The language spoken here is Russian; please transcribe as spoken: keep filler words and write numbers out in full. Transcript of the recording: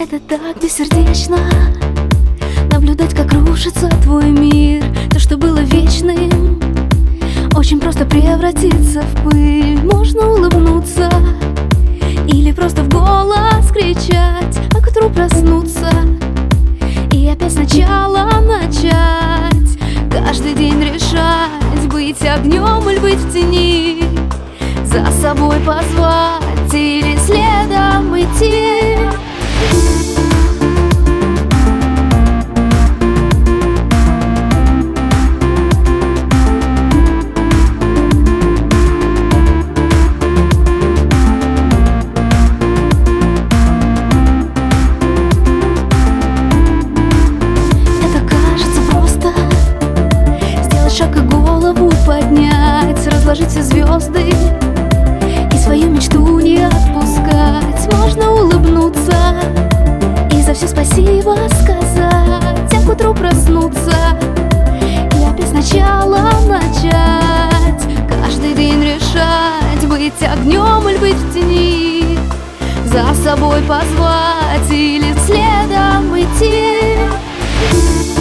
Это так бессердечно наблюдать, как рушится твой мир. То, что было вечным, очень просто превратиться в пыль. Можно улыбнуться или просто в голос кричать, а к утру проснуться и опять сначала начать. Каждый день решать, быть огнем или быть в тени, за собой позвать или следом идти. Шаг и голову поднять, разложить все звезды и свою мечту не отпускать. Можно улыбнуться и за все спасибо сказать, а к утру проснуться и опять сначала начать. Каждый день решать, быть огнем или быть в тени, за собой позвать или следом идти.